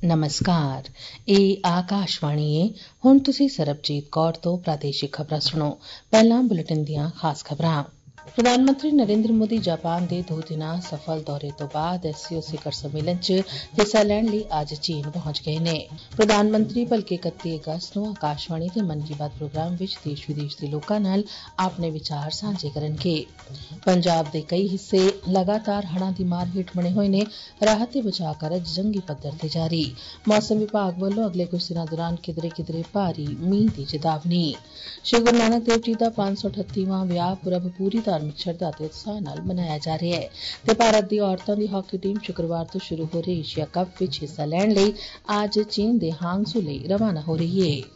ਨਮਸਕਾਰ। ਇਹ ਆਕਾਸ਼ਵਾਣੀ ਏ। ਹੁਣ ਤੁਸੀਂ ਸਰਬਜੀਤ ਕੌਰ ਤੋਂ ਪ੍ਰਾਦੇਸ਼ਿਕ ਖਬਰਾਂ ਸੁਣੋ। ਪਹਿਲਾਂ ਬੁਲੇਟਿਨ ਦੀਆਂ ਖਾਸ ਖਬਰਾਂ। ਪ੍ਰਧਾਨ ਮੰਤਰੀ ਨਰਿੰਦਰ ਮੋਦੀ ਜਾਪਾਨ ਦੇ 2 ਦਿਨਾਂ ਸਫਲ ਦੌਰੇ ਤੋਂ ਬਾਅਦ SCO ਸਿਖਰ ਸੰਮੇਲਨ 'ਚ ਹਿੱਸਾ ਲੈਣ ਲਈ ਅੱਜ ਚੀਨ ਪਹੁੰਚ ਗਏ ਨੇ। ਪ੍ਰਧਾਨ ਮੰਤਰੀ ਭਲਕੇ 31 ਅਗਸਤ ਨੂੰ ਆਕਾਸ਼ਵਾਣੀ ਤੇ ਮਨ ਕੀ ਬਾਤ ਪ੍ਰੋਗਰਾਮ ਵਿੱਚ ਦੇਸ਼ ਵਿਦੇਸ਼ ਦੇ ਲੋਕਾਂ ਨਾਲ ਆਪਣੇ ਵਿਚਾਰ ਸਾਂਝੇ ਕਰਨਗੇ। ਪੰਜਾਬ ਦੇ ਕਈ ਹਿੱਸੇ ਲਗਾਤਾਰ ਹੜ੍ਹਾਂ ਦੀ ਮਾਰ ਹੇਠ ਬਣੇ ਹੋਏ ਨੇ। ਰਾਹਤ ਤੇ ਬਚਾਅ ਕਾਰਜ ਜੰਗੀ ਪੱਧਰ ਤੇ ਜਾਰੀ। ਮੌਸਮ ਵਿਭਾਗ ਵੱਲੋਂ ਅਗਲੇ ਕੁਝ ਦਿਨਾਂ ਦੌਰਾਨ ਕਿਧਰੇ ਭਾਰੀ ਮੀਂਹ ਦੀ ਚੇਤਾਵਨੀ। ਸ਼੍ਰੀ ਗੁਰੂ ਨਾਨਕ ਦੇਵ ਜੀ ਦਾ 538ਵਾਂ ਵਿਆਹ ਪੁਰਬ ਪੂਰੀ ਧਾਰਮਿਕ ਸ਼ਰਧਾ ਤੇ ਉਤਸ਼ਾਹ ਨਾਲ ਮਨਾਇਆ ਜਾ ਰਿਹਾ ਹੈ ਤੇ ਭਾਰਤ ਦੀ ਔਰਤਾਂ ਦੀ ਹਾਕੀ ਟੀਮ ਸ਼ੁੱਕਰਵਾਰ ਤੋਂ ਸ਼ੁਰੂ ਹੋ ਰਹੇ ਏਸ਼ੀਆ ਕੱਪ ਵਿੱਚ ਹਿੱਸਾ ਲੈਣ ਲਈ ਅੱਜ ਚੀਨ ਦੇ ਹਾਂਗਝੂ ਲਈ ਰਵਾਨਾ ਹੋ ਰਹੀ ਹੈ।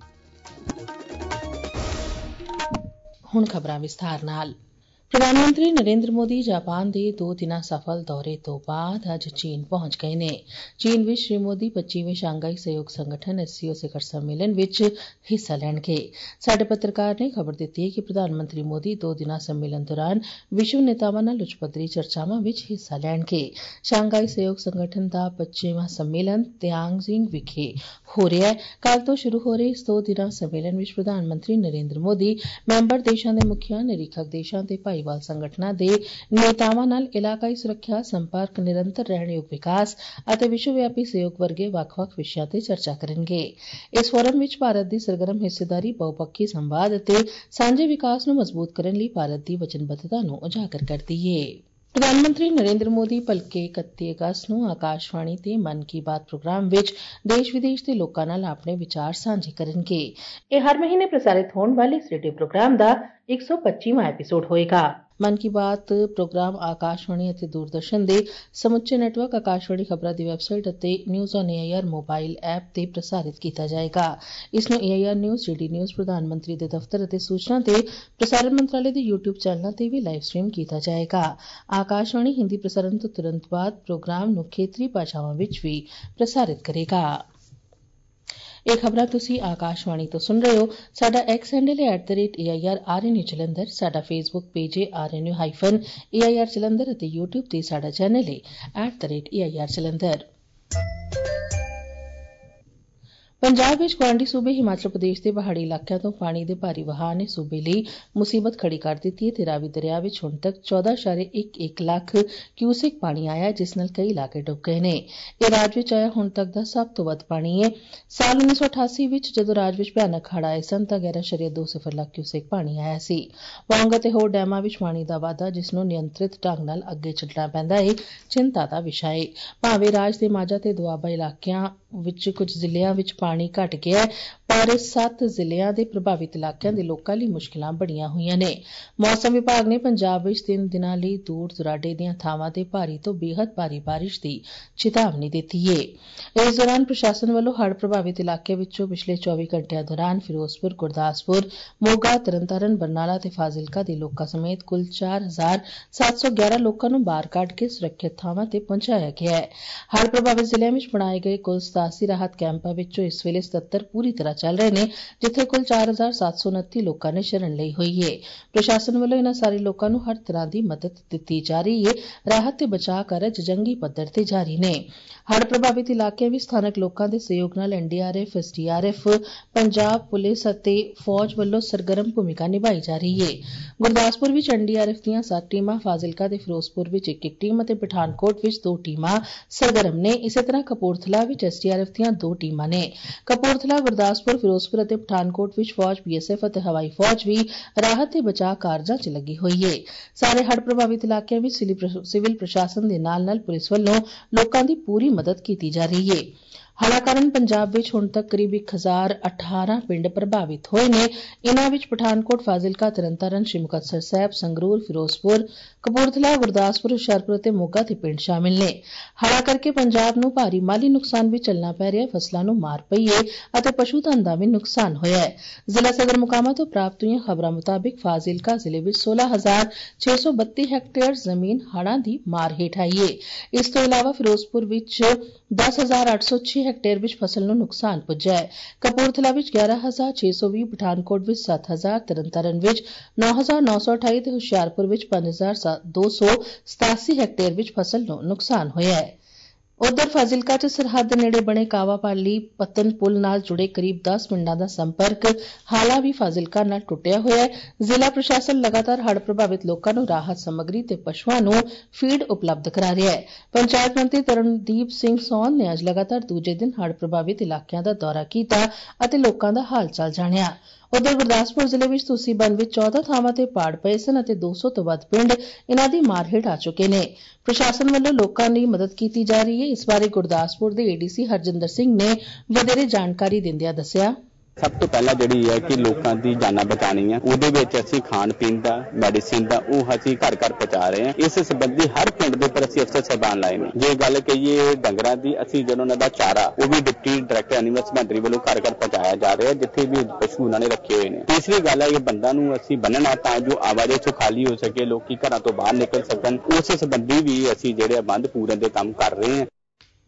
ਹੁਣ ਖਬਰਾਂ ਵਿਸਥਾਰ ਨਾਲ। ਪ੍ਰਧਾਨ ਮੰਤਰੀ ਨਰਿੰਦਰ ਮੋਦੀ ਜਾਪਾਨ ਦੇ 2 ਦਿਨਾਂ ਸਫਲ ਦੌਰੇ ਤੋਂ ਬਾਅਦ ਅੱਜ ਚੀਨ ਪਹੁੰਚ ਗਏ ਨੇ। ਚੀਨ ਵਿੱਚ ਸ਼੍ਰੀ ਮੋਦੀ 25ਵੇਂ ਸ਼ਾਂਘਾਈ ਸਹਿਯੋਗ ਸੰਗਠਨ SCO ਸਿਖਰ ਸੰਮੇਲਨ ਵਿੱਚ ਹਿੱਸਾ ਲੈਣਗੇ। ਸਾਡੇ ਪੱਤਰਕਾਰ ਨੇ ਖਬਰ ਦਿੱਤੀ ਹੈ ਕਿ ਪ੍ਰਧਾਨ ਮੰਤਰੀ ਮੋਦੀ 2 ਦਿਨਾਂ ਸੰਮੇਲਨ ਦੌਰਾਨ ਵਿਸ਼ਵ ਨੇਤਾਵਾਂ ਨਾਲ ਉੱਚ ਪੱਧਰੀ ਚਰਚਾਵਾਂ ਵਿੱਚ ਹਿੱਸਾ ਲੈਣਗੇ। ਸ਼ਾਂਘਾਈ ਸਹਿਯੋਗ ਸੰਗਠਨ ਦਾ 25ਵਾਂ ਸੰਮੇਲਨ ਤਿਆਂਗਜਿੰਗ ਵਿਖੇ ਹੋ ਰਿਹਾ ਹੈ। ਕੱਲ੍ਹ ਤੋਂ ਸ਼ੁਰੂ ਹੋ ਰਹੇ ਇਸ 2 ਦਿਨਾਂ ਸੰਮੇਲਨ ਵਿੱਚ ਪ੍ਰਧਾਨ ਮੰਤਰੀ ਨਰਿੰਦਰ ਮੋਦੀ ਮੈਂਬਰ ਦੇਸ਼ਾਂ ਦੇ ਮੁਖੀਆਂ, ਨਿਰੀਖਕ ਦੇਸ਼ਾਂ ਤੇ ਭਾਈਵਾਲ ਸੰਗਠਨਾਂ ਦੇ ਨੇਤਾਵਾਂ ਨਾਲ ਇਲਾਕਾਈ ਸੁਰੱਖਿਆ, ਸੰਪਰਕ, ਨਿਰੰਤਰ ਰਹਿਣਯੋਗ ਵਿਕਾਸ ਅਤੇ ਵਿਸ਼ਵ-ਵਿਆਪੀ ਸਹਿਯੋਗ ਵਰਗੇ ਵੱਖ-ਵੱਖ ਵਿਸ਼ਿਆਂ ਤੇ ਚਰਚਾ ਕਰਨਗੇ। ਇਸ ਫੋਰਮ ਵਿੱਚ ਭਾਰਤ ਦੀ ਸਰਗਰਮ ਹਿੱਸੇਦਾਰੀ, ਬਹੁਪੱਖੀ ਸੰਵਾਦ ਅਤੇ ਸਾਂਝੇ ਵਿਕਾਸ ਨੂੰ ਮਜ਼ਬੂਤ ਕਰਨ ਲਈ ਭਾਰਤ ਦੀ ਵਚਨਬੱਧਤਾ ਨੂੰ ਉਜਾਗਰ ਕਰਦੀ ਏ। ਪ੍ਰਧਾਨ ਮੰਤਰੀ ਨਰਿੰਦਰ ਮੋਦੀ ਭਲਕੇ 31 ਅਗਸਤ ਨੂੰ ਆਕਾਸ਼ਵਾਣੀ ਤੇ ਮਨ ਕੀ ਬਾਤ ਪ੍ਰੋਗਰਾਮ ਵਿੱਚ ਦੇਸ਼ ਵਿਦੇਸ਼ ਦੇ ਲੋਕਾਂ ਨਾਲ ਆਪਣੇ ਵਿਚਾਰ ਸਾਂਝੇ ਕਰਨਗੇ। ਇਹ ਹਰ ਮਹੀਨੇ ਪ੍ਰਸਾਰਿਤ ਹੋਣ ਵਾਲੇ ਇਸ ਰੇਡੀਓ ਪ੍ਰੋਗਰਾਮ ਦਾ 125ਵਾਂ ਐਪੀਸੋਡ ਹੋਏਗਾ। ਮਨ ਕੀ ਬਾਤ ਪ੍ਰੋਗਰਾਮ ਆਕਾਸ਼ਵਾਣੀ ਅਤੇ ਦੂਰਦਰਸ਼ਨ ਦੇ ਸਮੁੱਚੇ ਨੈਟਵਰਕ, ਆਕਾਸ਼ਵਾਣੀ ਖਬਰਾਂ ਦੀ ਵੈਬਸਾਈਟ ਅਤੇ news on AIR mobile app ਤੇ ਪ੍ਰਸਾਰਿਤ ਕੀਤਾ ਜਾਏਗਾ। ਇਸ ਨੂੰ AIR ਨਿਊਜ਼, DD ਨਿਊਜ਼, ਪ੍ਰਧਾਨ ਮੰਤਰੀ ਦੇ ਦਫ਼ਤਰ ਅਤੇ ਸੂਚਨਾ ਤੇ ਪ੍ਰਸਾਰਣ ਮੰਤਰਾਲੇ ਦੇ YouTube ਚੈਨਲਾਂ ਤੇ ਵੀ ਲਾਈਵ ਸਟ੍ਰੀਮ ਕੀਤਾ ਜਾਏਗਾ। ਆਕਾਸ਼ਵਾਣੀ ਹਿੰਦੀ ਪ੍ਰਸਾਰਣ ਤੋਂ ਤੁਰੰਤ ਬਾਅਦ ਪ੍ਰੋਗਰਾਮ ਨੂੰ ਖੇਤਰੀ ਭਾਸ਼ਾਵਾਂ ਵਿੱਚ ਵੀ ਪ੍ਰਸਾਰਿਤ ਕਰੇਗਾ। ਇਹ ਖਬਰਾਂ ਤੁਸੀਂ ਆਕਾਸ਼ਵਾਣੀ ਤੋਂ ਸੁਣ ਰਹੇ ਹੋ। ਸਾਡਾ X ਹੈਂਡਲ ਹੈ @AIR RNU ਜਲੰਧਰ। ਸਾਡਾ ਫੇਸਬੁੱਕ ਪੇਜ ਹੈ RNU-AIR ਜਲੰਧਰ ਅਤੇ YouTube ਤੇ ਸਾਡਾ ਚੈਨਲ ਹੈ @AIR ਜਲੰਧਰ। ਪੰਜਾਬ ਵਿੱਚ ਗੁਆਂਢੀ ਸੂਬੇ ਹਿਮਾਚਲ ਪ੍ਰਦੇਸ਼ ਦੇ ਪਹਾੜੀ ਇਲਾਕਿਆਂ ਤੋਂ ਪਾਣੀ ਦੇ ਭਾਰੀ ਵਹਾਅ ਨੇ ਸੂਬੇ ਲਈ ਮੁਸੀਬਤ ਖੜੀ ਕਰ ਦਿੱਤੀ ਹੈ ਤੇ ਰਾਵੀ ਦਰਿਆ ਵਿੱਚ ਹੁਣ ਤੱਕ 14.11 ਲੱਖ ਕਿਊਸੈਕ ਪਾਣੀ ਆਇਆ, ਜਿਸ ਨਾਲ ਕਈ ਇਲਾਕੇ ਡੁੱਬ ਗਏ ਨੇ। ਇਹ ਰਾਜ ਵਿੱਚ ਆਇਆ ਹੁਣ ਤੱਕ ਦਾ ਸਭ ਤੋਂ ਵੱਧ ਪਾਣੀ ਹੈ। ਸਾਲ 1988 ਵਿੱਚ ਜਦੋਂ ਰਾਜ ਵਿੱਚ ਭਿਆਨਕ ਹੜ੍ਹ ਆਏ ਸਨ ਤਾਂ 11.20 ਲੱਖ ਕਿਊਸੈਕ ਪਾਣੀ ਆਇਆ ਸੀ। ਪੌਂਗ ਅਤੇ ਹੋਰ ਡੈਮਾਂ ਵਿੱਚ ਪਾਣੀ ਦਾ ਵਾਧਾ, ਜਿਸ ਨੂੰ ਨਿਯੰਤਰਿਤ ਢੰਗ ਨਾਲ ਅੱਗੇ ਛੱਡਣਾ ਪੈਂਦਾ ਹੈ, ਚਿੰਤਾ ਦਾ ਵਿਸ਼ਾ ਹੈ। ਭਾਵੇਂ ਰਾਜ ਦੇ ਮਾਝਾ ਤੇ ਦੁਆਬਾ ਇਲਾਕਿਆਂ ਵਿੱਚ ਕੁਝ ਜ਼ਿਲ੍ਹਿਆਂ ਵਿੱਚ ਪਾਣੀ ਘਟ ਗਿਆ ਹੈ, ਪਰ 7 ਜ਼ਿਲ੍ਹਿਆਂ ਦੇ ਪ੍ਰਭਾਵਿਤ ਇਲਾਕਿਆਂ ਦੇ ਲੋਕਾਂ ਲਈ ਮੁਸ਼ਕਿਲਾਂ ਬਣੀਆਂ ਹੋਈਆਂ ਨੇ। ਮੌਸਮ ਵਿਭਾਗ ਨੇ ਪੰਜਾਬ ਵਿੱਚ 3 ਦਿਨਾਂ ਲਈ ਦੂਰ ਦੁਰਾਡੇ ਦੀਆਂ ਥਾਵਾਂ ਤੇ ਭਾਰੀ ਤੋਂ ਬੇਹੱਦ ਭਾਰੀ ਬਾਰਿਸ਼ ਦੀ ਚੇਤਾਵਨੀ ਦਿੱਤੀ ਹੈ। ਇਸ ਦੌਰਾਨ ਪ੍ਰਸ਼ਾਸਨ ਵੱਲੋਂ ਹੜ੍ਹ ਪ੍ਰਭਾਵਿਤ ਇਲਾਕੇ ਵਿੱਚੋਂ ਪਿਛਲੇ 24 ਘੰਟਿਆਂ ਦੌਰਾਨ ਫਿਰੋਜ਼ਪੁਰ, ਗੁਰਦਾਸਪੁਰ, ਮੋਗਾ, ਤਰਨਤਾਰਨ, ਬਰਨਾਲਾ ਤੇ ਫਾਜ਼ਿਲਕਾ ਦੇ ਲੋਕਾਂ ਸਮੇਤ ਕੁੱਲ 4,711 ਲੋਕਾਂ ਨੂੰ ਬਾਹਰ ਕੱਢ ਕੇ ਸੁਰੱਖਿਅਤ ਥਾਵਾਂ ਤੇ ਪਹੁੰਚਾਇਆ ਗਿਆ ਹੈ। ਹੜ੍ਹ ਪ੍ਰਭਾਵਿਤ ਜ਼ਿਲ੍ਹਿਆਂ ਵਿੱਚ ਬਣਾਏ ਗਏ ਕੁੱਲ 87 ਰਾਹਤ ਕੈਂਪਾਂ ਵਿੱਚੋਂ ਇਸ ਵੇਲੇ 77 ਪੂਰੀ ਤਰ੍ਹਾਂ ਚੱਲ ਰਹੇ ਨੇ, ਜਿੱਥੇ ਕੁੱਲ 4,729 ਲੋਕਾਂ ਨੇ ਸ਼ਰਨ ਲਈ ਹੋਈ ਹੈ। ਪ੍ਰਸ਼ਾਸਨ ਵੱਲੋਂ ਇਨ੍ਹਾਂ ਸਾਰੇ ਲੋਕਾਂ ਨੂੰ ਹਰ ਤਰ੍ਹਾਂ ਦੀ ਮਦਦ ਦਿੱਤੀ ਜਾ ਰਹੀ ਹੈ। ਰਾਹਤ ਤੇ ਬਚਾਅ ਕਾਰਜ ਜੰਗੀ ਪੱਧਰ ਤੇ ਜਾਰੀ ਨੇ। ਹੜ੍ਹ ਪ੍ਰਭਾਵਿਤ ਇਲਾਕਿਆਂ ਵਿੱਚ ਸਥਾਨਕ ਲੋਕਾਂ ਦੇ ਸਹਿਯੋਗ ਨਾਲ NDRF, SDRF, ਪੰਜਾਬ ਪੁਲਿਸ ਅਤੇ ਫੌਜ ਵੱਲੋਂ ਸਰਗਰਮ ਭੂਮਿਕਾ ਨਿਭਾਈ ਜਾ ਰਹੀ ਹੈ। ਗੁਰਦਾਸਪੁਰ ਵਿੱਚ NDRF ਦੀਆਂ 7 ਟੀਮਾਂ, ਫਾਜ਼ਿਲਕਾ ਤੇ ਫਿਰੋਜ਼ਪੁਰ ਵਿੱਚ 1-1 ਟੀਮ ਅਤੇ ਪਠਾਨਕੋਟ ਵਿੱਚ 2 ਟੀਮਾਂ ਸਰਗਰਮ ਨੇ। ਇਸੇ ਤਰ੍ਹਾਂ ਕਪੂਰਥਲਾ ਵਿੱਚ SDRF ਦੀਆਂ 2 ਟੀਮਾਂ ਨੇ। ਕਪੂਰਥਲਾ, ਗੁਰਦਾਸਪੁਰ, ਫਿਰੋਜ਼ਪੁਰ ਅਤੇ ਪਠਾਨਕੋਟ ਵਿੱਚ ਫੌਜ, BSF ਅਤੇ ਹਵਾਈ ਫੌਜ ਵੀ ਰਾਹਤ ਤੇ ਬਚਾਅ ਕਾਰਜਾਂ 'ਚ ਲੱਗੀ ਹੋਈ ਹੈ। ਸਾਰੇ ਹੜ੍ਹ ਪ੍ਰਭਾਵਿਤ ਇਲਾਕਿਆਂ ਵਿੱਚ ਸਿਵਲ ਪ੍ਰਸ਼ਾਸਨ ਦੇ ਨਾਲ-ਨਾਲ ਪੁਲਿਸ ਵੱਲੋਂ ਲੋਕਾਂ ਦੀ ਪੂਰੀ ਮਦਦ ਕੀਤੀ ਜਾ ਰਹੀ ਹੈ। ਹੜ੍ਹਾਂ ਕਾਰਨ ਪੰਜਾਬ ਵਿੱਚ ਹੁਣ ਤੱਕ ਕਰੀਬ 1,018 ਪਿੰਡ ਪ੍ਰਭਾਵਿਤ ਹੋਏ ਨੇ। ਇਨ੍ਹਾਂ ਵਿੱਚ ਪਠਾਨਕੋਟ, ਫਾਜ਼ਿਲਕਾ, ਤਰਨਤਾਰਨ, ਸ੍ਰੀ ਮੁਕਤਸਰ ਸਾਹਿਬ, ਸੰਗਰੂਰ, ਫਿਰੋਜ਼ਪੁਰ, ਕਪੂਰਥਲਾ, ਗੁਰਦਾਸਪੁਰ, ਹੁਸ਼ਿਆਰਪੁਰ ਅਤੇ ਮੋਗਾ ਦੇ ਪਿੰਡ ਸ਼ਾਮਿਲ ਨੇ। ਹੜ੍ਹਾਂ ਕਰਕੇ ਪੰਜਾਬ ਨੂੰ ਭਾਰੀ ਮਾਲੀ ਨੁਕਸਾਨ ਵੀ ਝੱਲਣਾ ਪੈ ਰਿਹਾ। ਫਸਲਾਂ ਨੂੰ ਮਾਰ ਪਈ ਹੈ ਅਤੇ ਪਸ਼ੂ ਧਨ ਦਾ ਵੀ ਨੁਕਸਾਨ ਹੋਇਆ ਹੈ। ਜ਼ਿਲ੍ਹਾ ਸਦਰ ਮੁਕਾਮਾਂ ਤੋਂ ਪ੍ਰਾਪਤ ਹੋਈਆਂ ਖਬਰਾਂ ਮੁਤਾਬਿਕ ਫਾਜ਼ਿਲਕਾ ਜ਼ਿਲ੍ਹੇ ਵਿੱਚ 16,632 ਹੈਕਟੇਅਰ ਜ਼ਮੀਨ ਹੜ੍ਹਾਂ ਦੀ ਮਾਰ ਹੇਠ ਆਈ ਹੈ। ਇਸ ਤੋਂ ਇਲਾਵਾ ਫਿਰੋਜ਼ਪੁਰ ਵਿੱਚ 10,806 ਹੈਕਟੇਅਰ ਵਿੱਚ ਫਸਲ ਨੂੰ ਨੁਕਸਾਨ ਪੁੱਜਾ ਹੈ। ਕਪੂਰਥਲਾ ਵਿੱਚ 11,620, ਪਠਾਨਕੋਟ ਵਿੱਚ 7,000, ਤਰਨਤਾਰਨ ਵਿੱਚ 9,928 ਤੇ ਹੁਸ਼ਿਆਰਪੁਰ ਵਿੱਚ 5,287 ਹੈਕਟੇਅਰ ਵਿੱਚ ਫਸਲ ਨੂੰ ਨੁਕਸਾਨ ਹੋਇਆ ਹੈ। उधर फाजिलका च सरहद नेड़े बने कावापाली पत्तन पुल नाल जुड़े करीब 10 पिंडां दा संपर्क हाला भी फाजिलका नाल टुटिया होया है। जिला प्रशासन लगातार हड़ प्रभावित लोकां नूं राहत समग्री ते पशुआं नूं फीड उपलब्ध करा रिहा है। पंचायत मंत्री तरणदीप सिंह सौन ने अज लगातार दूजे दिन हड़ प्रभावित इलाकिਆਂ ਦਾ दौरा कीता ਅਤੇ लोकां दा हाल चाल जाणिया। उधर गुरदासपुर जिले विच तुसी बन विच 14 ਥਾਵਾਂ ਤੇ ਪਾੜ ਪਏ ਸਨ ਅਤੇ 200 ਤੋਂ ਵੱਧ ਪਿੰਡ ਇਨ੍ਹਾਂ ਦੀ ਮਾਰ ਹੇਠ ਆ ਚੁੱਕੇ ਨੇ। ਪ੍ਰਸ਼ਾਸਨ ਵੱਲੋਂ ਲੋਕਾਂ ਦੀ ਮਦਦ ਕੀਤੀ ਜਾ ਰਹੀ ਹੈ। ਇਸ ਬਾਰੇ ਗੁਰਦਾਸਪੁਰ ਦੇ ਏਡੀਸੀ ਹਰਜਿੰਦਰ ਸਿੰਘ ਨੇ ਵਧੇਰੇ ਜਾਣਕਾਰੀ ਦਿੰਦਿਆਂ ਦੱਸਿਆ। सब तो पहला जिहड़ी है कि लोगों की जाना बचानी है, उहदे विच असीं खाण पीण दा मैडिसिन दा ओह असीं घर घर पहुंचा रहे हैं। इस संबंधी हर पिंड दे उपर असीं अफसर साहबान लाए ने। जे गल कहिए डंगरां दी, असीं ਜਦੋਂ उन्हां दा चारा ਉਹ भी डिप्टी डायरैक्टर एनिमल हस्बैंडरी ਵੱਲੋਂ घर घर पहुंचाया जा रहा है, जिथे भी पशु उन्हां ने रखे हुए ने। तीसरी गल है कि बंदा नूं असीं बन्नना तां जो आवाजाही इथों खाली हो सके, लोकी घरां तो बाहर निकल सकन। उस संबंधी भी असीं ਜਿਹੜੇ ਬੰਦ ਪੂਰਨ ਦੇ ਕੰਮ ਕਰ ਰਹੇ ਹਾਂ।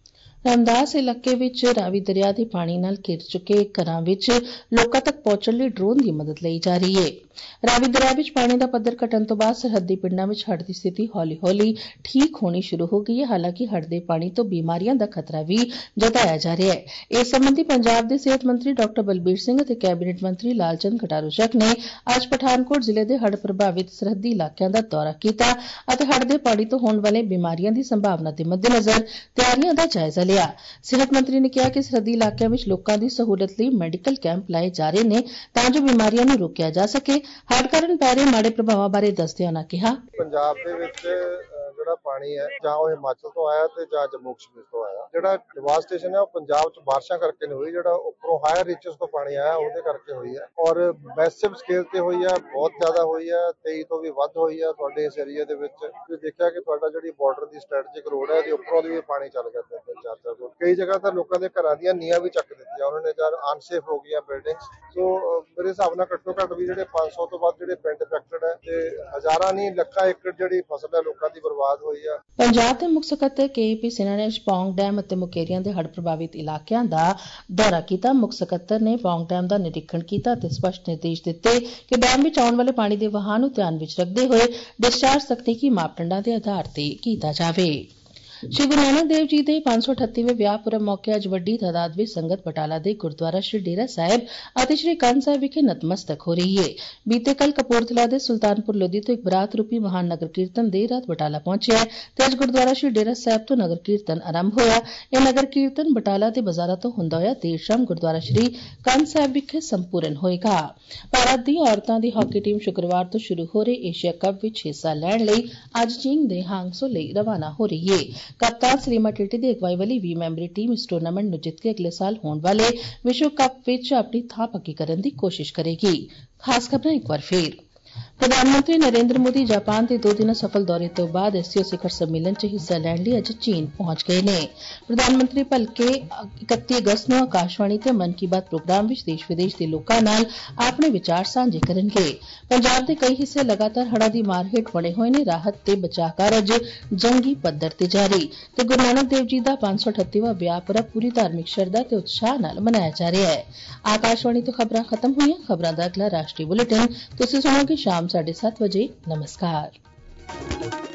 रामदास इलाके विच रावी दरिया दे पानी नाल घिर चुके घरां विच लोकां तक पहुंचण लई ड्रोन दी मदद लई जा रही है। रावी दरिया विच पानी दा पद्धर घटण तो बाद सरहदी पिंडां विच हड़ दी स्थिति हौली हौली ठीक होनी शुरू हो गई है। हालांकि हड़ दे पानी तो बीमारियां दा खतरा भी जताया जा रहा है। इस संबंधी पंजाब दे सेहत मंत्री डॉ बलबीर सिंह अते कैबिनेट मंत्री लालचंद कटारू चक ने अज पठानकोट जिले दे हड़ प्रभावित सरहदी इलाकिਆਂ ਦਾ दौरा कीता ਅਤੇ हड़ दे पानी तो होण वाले बीमारियां दी संभावना दे मद्देनज़र तैयारियां दा जायजा लिया। सेहत मंत्री ने कहा कि सरहदी इलाकों में लोगों की सहूलत लई मैडिकल कैंप लाए जा रहे हैं तां जो बीमारियां नूं रोकिया जा सके। हड़ कारण पै रहे माड़े प्रभावां बारे दसदिआं उन्हां कहा, पंजाब दे विच ਜਿਹੜਾ ਪਾਣੀ ਹੈ ਜਾਂ ਉਹ ਹਿਮਾਚਲ ਤੋਂ ਆਇਆ ਤੇ ਜਾਂ ਜੰਮੂ ਕਸ਼ਮੀਰ ਤੋਂ ਆਇਆ। ਜਿਹੜਾ ਡਿਵਾਸਟੇਸ਼ਨ ਹੈ ਉਹ ਪੰਜਾਬ 'ਚ ਬਾਰਿਸ਼ਾਂ ਕਰਕੇ ਨਹੀਂ ਹੋਈ, ਜਿਹੜਾ ਉੱਪਰੋਂ ਹਾਇਰ ਰੀਚਸ ਤੋਂ ਪਾਣੀ ਆਇਆ ਉਹਦੇ ਕਰਕੇ ਹੋਈ ਹੈ ਔਰ ਮੈਸਿਵ ਸਕੇਲ ਤੇ ਹੋਈ ਹੈ, ਬਹੁਤ ਜ਼ਿਆਦਾ ਹੋਈ ਹੈ, 23 ਤੋਂ ਵੀ ਵੱਧ ਹੋਈ ਹੈ। ਤੁਹਾਡੇ ਇਸ ਏਰੀਆ ਦੇ ਵਿੱਚ ਤੁਸੀਂ ਦੇਖਿਆ ਕਿ ਤੁਹਾਡਾ ਜਿਹੜੀ ਬਾਰਡਰ ਦੀ ਸਟ੍ਰੈਟੇਜਿਕ ਰੋਡ ਹੈ, ਇਹਦੇ ਉੱਪਰੋਂ ਦੀ ਵੀ ਪਾਣੀ ਚੱਲ ਗਿਆ 3-4 ਫੁੱਟ। ਕਈ ਜਗ੍ਹਾ ਤਾਂ ਲੋਕਾਂ ਦੇ ਘਰਾਂ ਦੀਆਂ ਨੀਹਾਂ ਵੀ ਚੱਕ ਦਿੱਤੀਆਂ ਉਹਨਾਂ ਨੇ, ਜਾਂ ਅਨਸੇਫ ਹੋ ਗਈਆਂ ਬਿਲਡਿੰਗਸ। ਸੋ ਮੇਰੇ ਹਿਸਾਬ ਨਾਲ ਘੱਟੋ ਘੱਟ ਵੀ ਜਿਹੜੇ 500 ਤੋਂ ਵੱਧ ਜਿਹੜੇ ਪਿੰਡ ਅਫੈਕਟਡ ਹੈ ਤੇ ਹਜ਼ਾਰਾਂ ਨਹੀਂ ਲੱਖਾਂ ਏਕੜ ਜਿਹੜੀ ਫਸਲ ਹੈ ਲੋਕਾਂ ਦੀ ਬਰਬਾਦ ਹੋਈ ਹੈ। पंजाब के मुख सकत्तर KAP सिन्हा ने पौंग डैम और मुकेरियां के हड़ प्रभावित इलाकों का दौरा किया। मुख सकत्तर ने पौंग डैम का निरीक्षण किया और स्पष्ट निर्देश दिते कि डैम में आने वाले पानी के वहां नूं ध्यान विच रखते हुए डिस्चार्ज तकनीकी मापदंडां के आधार पर किया जाए। श्री गुरु नानक देव जी के 538वें विआह पुरब मौके अज वड्डी तादाद में संगत बटाला के गुरुद्वारा श्री डेरा साहिब और श्री कंध साहिब विखे नतमस्तक हो रही है। बीते कल कपूरथला के सुल्तानपुर लोधी तो एक बरात रूपी महान नगर कीर्तन देर रात बटाला पहुंचा है ते अज गुरुद्वारा श्री डेरा साहिब तो नगर कीर्तन आरंभ होया। यह नगर कीर्तन बटाला के बाजारा तो हुंदा होया देर शाम गुरुद्वारा श्री कंध साहिब विखे संपूर्ण होएगा। भारत की औरतों की हॉकी टीम शुक्रवार तो शुरू हो रहे एशिया कप विच हिस्सा लैण लई अज चीन दे हांगसो लई रवाना हो रही है। कप्तान सलीमा टिट्टी की अगवाई वाली 20 मैंबरी टीम इस टूर्नामेंट नूं जित के अगले साल होने वाले विश्व कप विच अपनी थां पक्की करने की कोशिश करेगी। खास खबरां एक बार फिर। प्रधानमंत्री नरेंद्र मोदी जापान के 2 दिना सफल दौरे तो बाद एससीओ शिखर सम्मेलन च हिस्सा लैण लई अज चीन पहुंच गए ने। प्रधानमंत्री भलके 31 अगस्त नूं आकाशवाणी ते मन की बात प्रोग्राम विच देश विदेश के लोकां नाल अपने विचार सांझे करनगे। पंजाब के कई हिस्से लगातार हड़ां दी मार हेठ बने हुए ने। राहत ते बचाव कारज जंगी पद्धर ते जारी ते गुरु नानक देव जी का 538वां विआह पुरब पूरी धार्मिक श्रद्धा ते उत्साह नाल मनाया जा रहा है। आकाशवाणी तो खबरां खत्म हुईआं। खबरां दा अगला राष्ट्रीय बुलेटिन तुसीं सुणोगे शाम 7:30 बजे। नमस्कार।